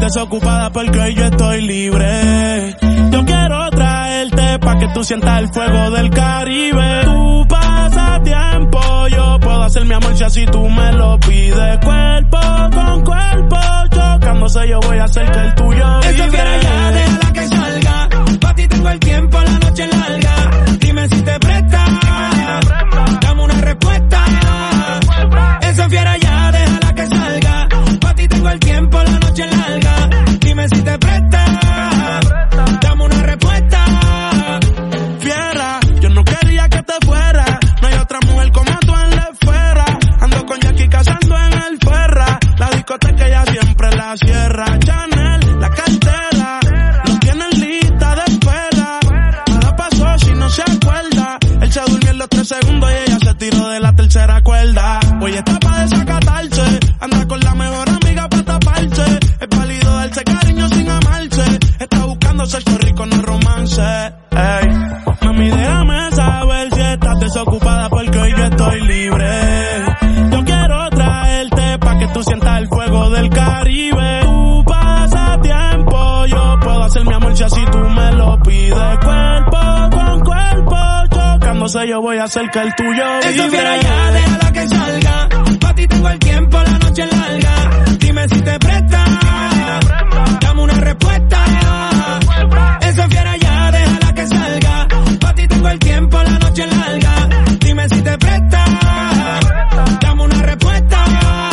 desocupada porque yo estoy libre. Yo quiero traerte pa' que tú sientas el fuego del Caribe. Tu pasatiempo, yo puedo hacer mi amor si así tú me lo pides. Cuerpo con cuerpo, chocándose yo voy a hacer que el tuyo vibre. Eso quiere ya, déjala que salga. Pa' ti tengo el tiempo, la noche larga. Dime si te presta, dame una respuesta. Eso fiera ya, déjala que salga. Pa' ti tengo el tiempo, la noche larga. Dime si te presta, dame una respuesta. Fiera, yo no quería que te fuera. No hay otra mujer como tú en la esfera. Ando con Jackie cazando en el Ferra. La discoteca ya siempre la cierra. Chanel, la cartera, lo tienen lista de espera. Nada pasó si no se acuerda. Él se durmió en los tres segundos y ella se tiró de la tercera cuerda. Hoy está pa' desacatarse, anda con la mejor amiga pa' taparse. Es válido darse cariño sin amarse. Está buscando sexo rico, no romance. Ey, mami, déjame saber si estás desocupada porque hoy yo estoy libre. Yo quiero traerte pa' que tú sientas el fuego del Caribe. Tu pasatiempo, yo puedo hacer mi amor si así tú me lo pides. Cuerpo con cuerpo, chocándose yo voy a hacer que el tuyo vibre. Eso fiera ya, déjala que salga. Pa' ti tengo el tiempo, la noche larga. Dime si te presta, dame una respuesta. Eso fiera ya, déjala que salga. Pa' ti tengo el tiempo, la noche larga. Dime si te presta, dame una respuesta.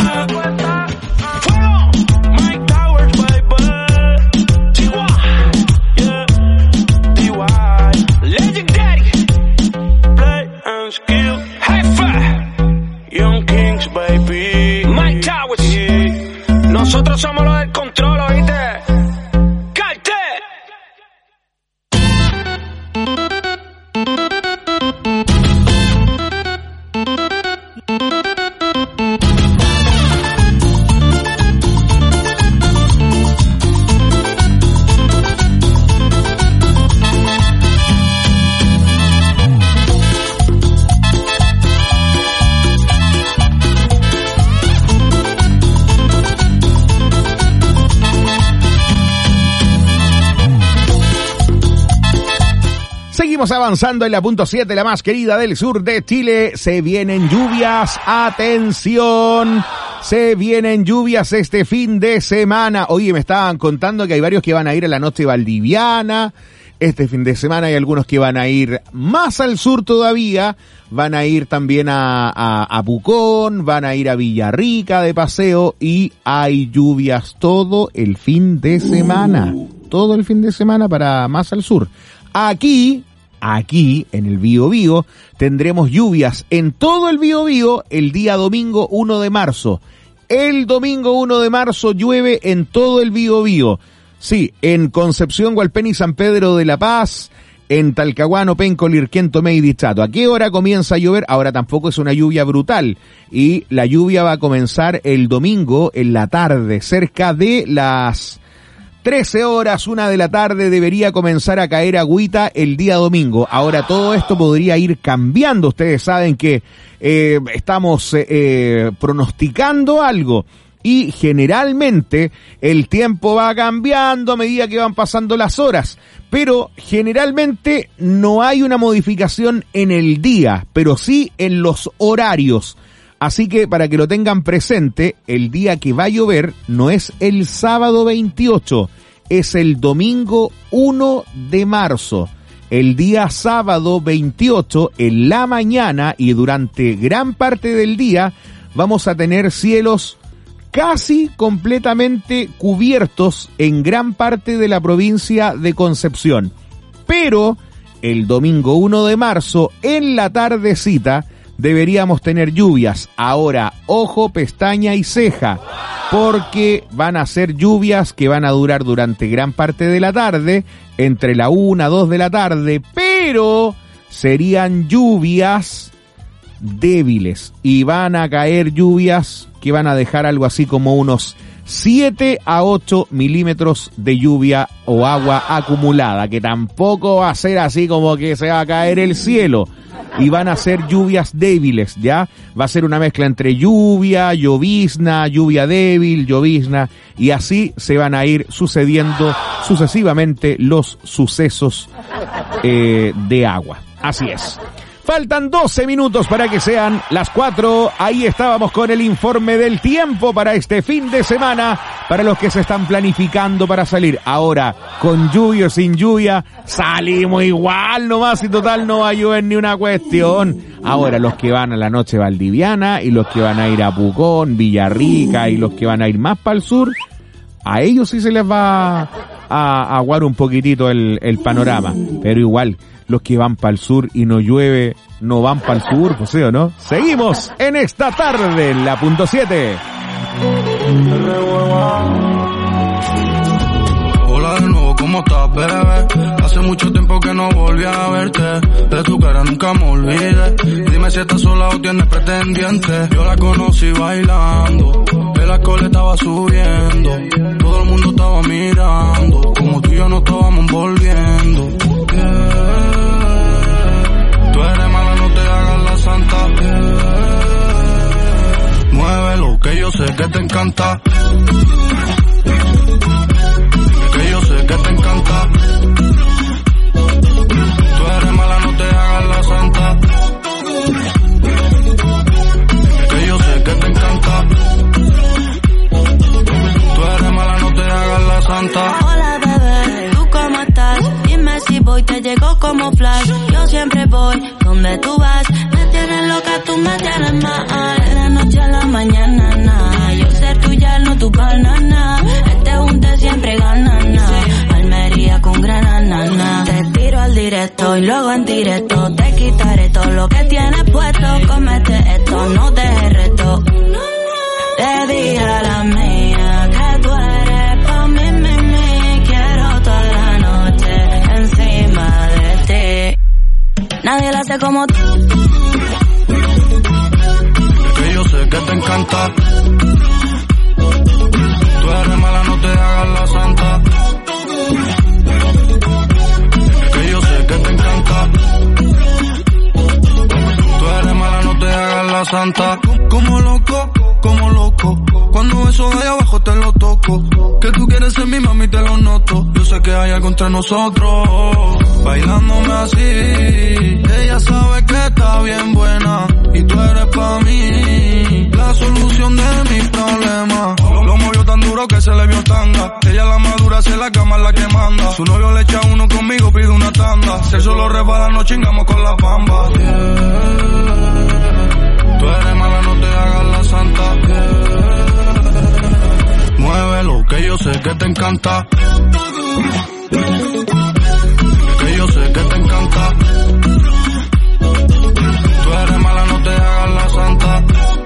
Mike Towers, baby. Chihuahua, yeah. D Y, Legendary, Play and Skill, High Five, Young Kings, baby. Mike Towers, yeah. Nosotros somos los del control, ¿oíste? ¡Cartel! Seguimos avanzando en la punto siete, la más querida del sur de Chile. Se vienen lluvias, atención, se vienen lluvias este fin de semana. Oye, me estaban contando que hay varios que van a ir a la noche valdiviana. Este fin de semana hay algunos que van a ir más al sur todavía. Van a ir también a, a, a Pucón, van a ir a Villarrica de paseo y hay lluvias todo el fin de semana. Todo el fin de semana para más al sur. Aquí, aquí en el Biobío tendremos lluvias en todo el Biobío el día domingo uno de marzo. El domingo uno de marzo llueve en todo el Biobío. Sí, en Concepción, Hualpén y San Pedro de la Paz, en Talcahuano, Penco, Lirquén, Tomé y Dichato. ¿A qué hora comienza a llover? Ahora tampoco es una lluvia brutal y la lluvia va a comenzar el domingo en la tarde, cerca de las trece horas, una de la tarde, debería comenzar a caer agüita el día domingo. Ahora todo esto podría ir cambiando. Ustedes saben que eh, estamos eh, eh, pronosticando algo y generalmente el tiempo va cambiando a medida que van pasando las horas. Pero generalmente no hay una modificación en el día, pero sí en los horarios. Así que para que lo tengan presente, el día que va a llover no es el sábado veintiocho, es el domingo uno de marzo. El día sábado veintiocho, en la mañana y durante gran parte del día, vamos a tener cielos casi completamente cubiertos en gran parte de la provincia de Concepción. Pero el domingo uno de marzo, en la tardecita, deberíamos tener lluvias. Ahora, ojo, pestaña y ceja, porque van a ser lluvias que van a durar durante gran parte de la tarde, entre la una, dos de la tarde, pero serían lluvias débiles y van a caer lluvias que van a dejar algo así como unos siete a ocho milímetros de lluvia o agua acumulada, que tampoco va a ser así como que se va a caer el cielo. y van a ser lluvias débiles, ¿ya? Va a ser una mezcla entre lluvia, llovizna, lluvia débil, llovizna, y así se van a ir sucediendo sucesivamente los sucesos eh, de agua. Así es. Faltan doce minutos para que sean las cuatro. Ahí estábamos con el informe del tiempo para este fin de semana, para los que se están planificando para salir. Ahora, con lluvia o sin lluvia, salimos igual nomás y total no va a llover ni una cuestión. Ahora, los que van a la noche valdiviana y los que van a ir a Pucón, Villarrica y los que van a ir más para el sur, a ellos sí se les va a, a aguar un poquitito el, el panorama. Pero igual, los que van para el sur y no llueve, no van para el sur, pues sí o no. Seguimos en esta tarde, en la punto siete. Hola de nuevo, ¿cómo estás, bebé? Hace mucho tiempo que no volví a verte, de tu cara nunca me olvidé. Dime si estás sola o tienes pretendiente. Yo la conocí bailando, el alcohol estaba subiendo, todo el mundo estaba mirando, como tú y yo nos estábamos envolviendo. Yeah. Tú eres mala, no te hagas la santa. Yeah. Muévelo, que yo sé que te encanta. Que yo sé que te encanta. Tú eres mala, no te hagas la santa. Que yo sé que te encanta. Tú eres mala, no te hagas la santa. Hola bebé, ¿tú cómo estás? Dime si voy, te llego como flash. Yo siempre voy donde tú vas. Me tienes loca, tú me tienes mal. De la noche a la mañana, na. Yo ser tuya, no tu banana. Este junte siempre gana, na. Almería con granana, na. Te tiro al directo y luego en directo te quitaré todo lo que tienes puesto. Comete esto, no te reto. Te dije a la mía que tú eres pa' mí, mí, mí. Quiero toda la noche encima de ti. Nadie la hace como tú. Que yo sé que te encanta. Tú eres mala, no te hagas la santa. Que yo sé que te encanta. Tú eres mala, no te hagas la santa. Como loco, como loco. Cuando eso de abajo te lo toco. Que tú quieres ser mi mami, te lo noto. Yo sé que hay algo entre nosotros. Bailándome así. Ella sabe que está bien buena. Y tú eres pa' mí la solución de mi problema. Lo movió tan duro que se le vio tanga. Ella la madura, se la cama la que manda. Su novio le echa uno conmigo, pide una tanda. Si eso lo repara, nos chingamos con la bamba. Yeah. Tú eres mala, no te hagas la santa. Yeah. Muévelo, que yo sé que te encanta. Que yo sé que te encanta. Tú eres mala, no te hagas la santa.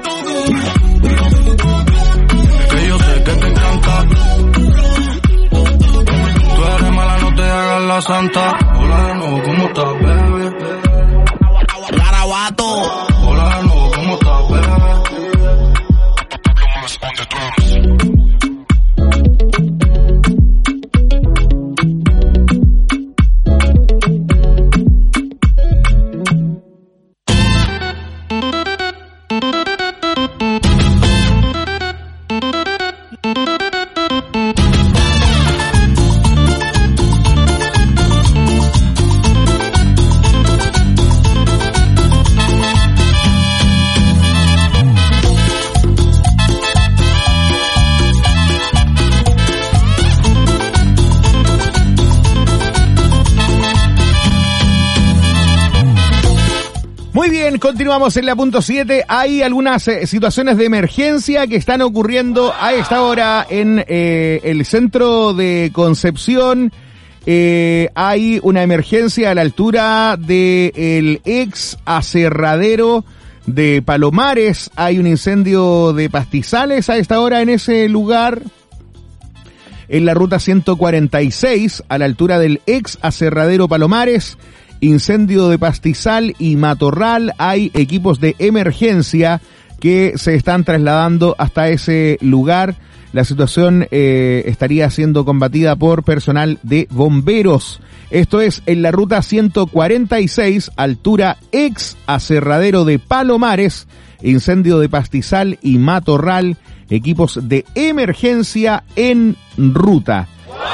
Que yo sé que te encanta. Tú eres mala, no te hagas la santa. Hola de nuevo, ¿cómo estás, bebé? Garabato. Hola de nuevo, ¿cómo estás, bebé? Muy bien, continuamos en la punto siete. Hay algunas eh, situaciones de emergencia que están ocurriendo a esta hora en eh, el centro de Concepción. Eh, hay una emergencia a la altura del ex aserradero de Palomares. Hay un incendio de pastizales a esta hora en ese lugar. En la ruta ciento cuarenta y seis, a la altura del ex aserradero Palomares. Incendio de pastizal y matorral. Hay equipos de emergencia que se están trasladando hasta ese lugar. La situación eh, estaría siendo combatida por personal de bomberos. Esto es en la ruta ciento cuarenta y seis, altura ex aserradero de Palomares, incendio de pastizal y matorral, equipos de emergencia en ruta.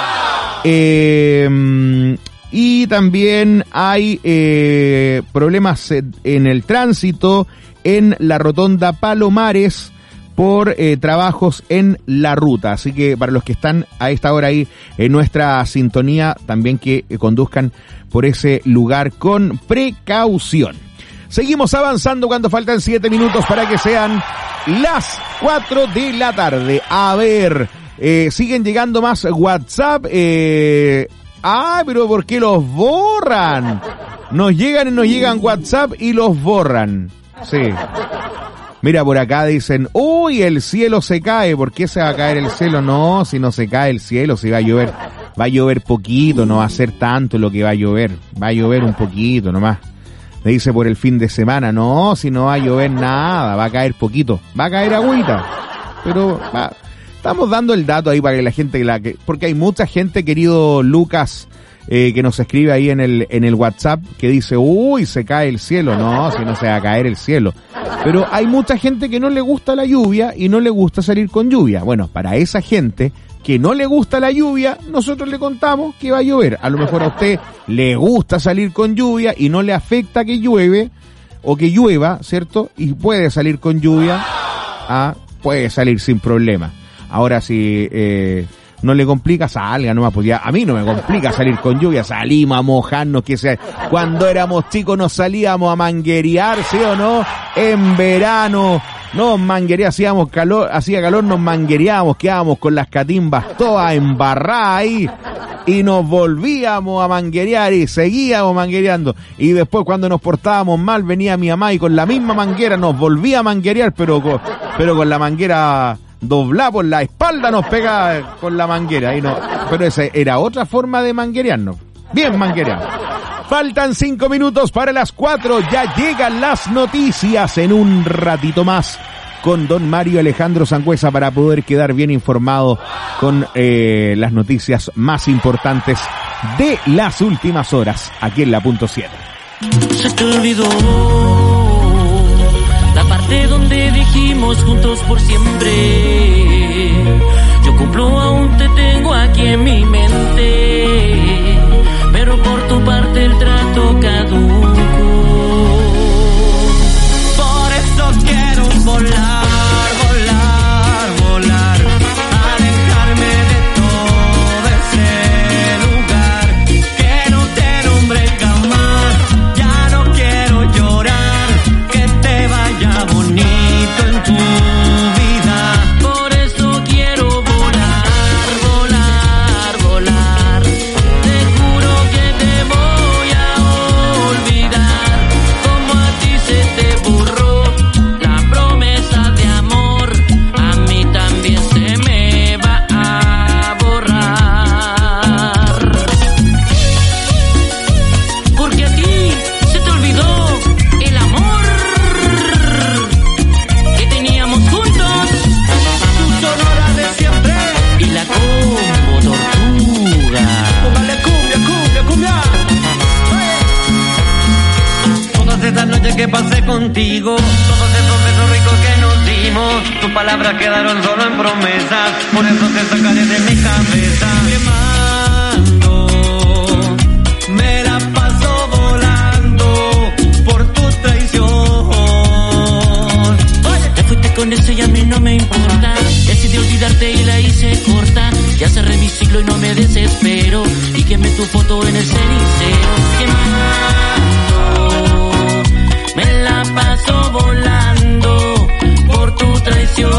Eh, y también hay eh, problemas en el tránsito en la rotonda Palomares por eh, trabajos en la ruta. Así que para los que están a esta hora ahí en nuestra sintonía, también que eh, conduzcan por ese lugar con precaución. Seguimos avanzando cuando faltan siete minutos para que sean las cuatro de la tarde. A ver, eh, siguen llegando más WhatsApp. Eh, ah, pero ¿por qué los borran? Nos llegan y nos llegan WhatsApp y los borran. Sí. Mira, por acá dicen, uy, el cielo se cae. ¿Por qué se va a caer el cielo? No, si no se cae el cielo, si va a llover, va a llover poquito, no va a ser tanto lo que va a llover. Va a llover un poquito nomás. Me dice por el fin de semana, no, si no va a llover nada, va a caer poquito, va a caer agüita. Pero va, estamos dando el dato ahí para que la gente, la que, porque hay mucha gente, querido Lucas, eh, que nos escribe ahí en el en el WhatsApp, que dice, uy, se cae el cielo. No, si no se va a caer el cielo. Pero hay mucha gente que no le gusta la lluvia y no le gusta salir con lluvia. Bueno, para esa gente que no le gusta la lluvia, nosotros le contamos que va a llover. A lo mejor a usted le gusta salir con lluvia y no le afecta que llueve o que llueva, ¿cierto? Y puede salir con lluvia, ah, puede salir sin problema. Ahora si eh, no le complica, salga nomás, pues ya a mí no me complica salir con lluvia, salimos a mojarnos, que sea. Cuando éramos chicos nos salíamos a manguerear, ¿sí o no? En verano nos manguereábamos, hacíamos calor, hacía calor, nos manguereábamos, quedábamos con las catimbas todas embarradas ahí y nos volvíamos a manguerear y seguíamos manguereando. Y después cuando nos portábamos mal venía mi mamá y con la misma manguera nos volvía a manguerear, pero con, pero con la manguera doblada por la espalda nos pega con la manguera. Y no, pero esa era otra forma de manguerearnos. Bien manguereado. Faltan cinco minutos para las cuatro. Ya llegan las noticias en un ratito más con don Mario Alejandro Sangüesa para poder quedar bien informado con eh, las noticias más importantes de las últimas horas aquí en la punto siete. Se te olvidó la parte donde dijimos juntos por siempre. Yo cumplo, aún te tengo aquí en mi mente, pero por tu parte el trato caduco. Por eso quiero volar, volar, volar, alejarme de todo ese lugar que no te nombré jamás. Ya no quiero llorar, que te vaya bonito en tu vida. Por eso quiero volar, volar, volar. Te juro que te voy a olvidar, como a ti se te borró la promesa de amor, a mí también se me va a borrar. Porque a ti se te olvidó el amor que teníamos juntos, tu sonora de siempre y la como tortuga. Póngale cumbia, cumbia, cumbia. Todas esas noches que pasé contigo, todos esos besos ricos que nos dimos, tus palabras quedaron solo en promesas, por eso te sacaré de mi cabeza. Quemando, me la paso volando por tu traición. Oye, te fuiste con ese y a mí no me importa, decidí olvidarte y la hice corta. Ya cerré mi ciclo y no me desespero, y quemé tu foto en el cenicero. Quemando, me la paso volando por tu traición.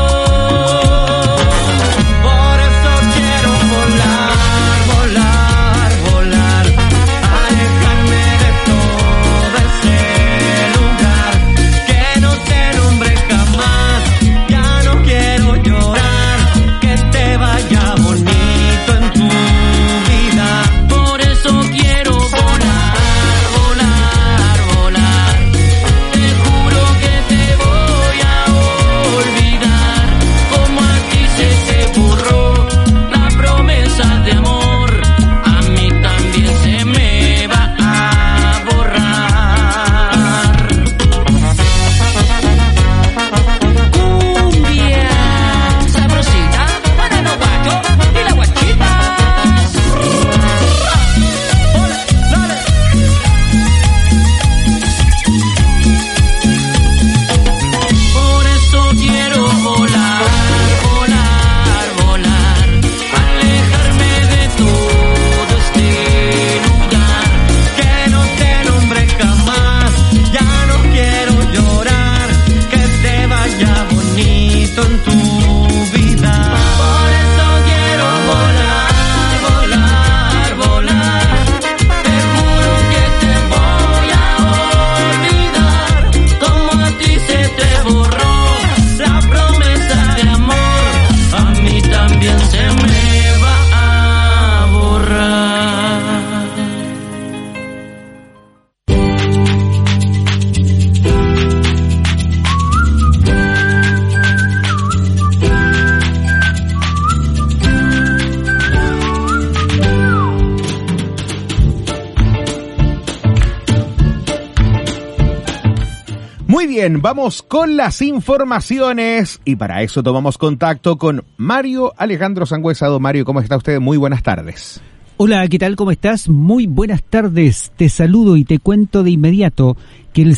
Por eso quiero volar, volar, volar, alejarme de todo ese lugar que no te nombré jamás. Ya no quiero llorar, que te vaya bonito en tu vida. Por eso quiero volar, volar, volar. Te Muy bien, vamos con las informaciones y para eso tomamos contacto con Mario Alejandro Sangüesa. Don Mario, ¿cómo está usted? Muy buenas tardes. Hola, ¿qué tal? ¿Cómo estás? Muy buenas tardes. Te saludo y te cuento de inmediato que el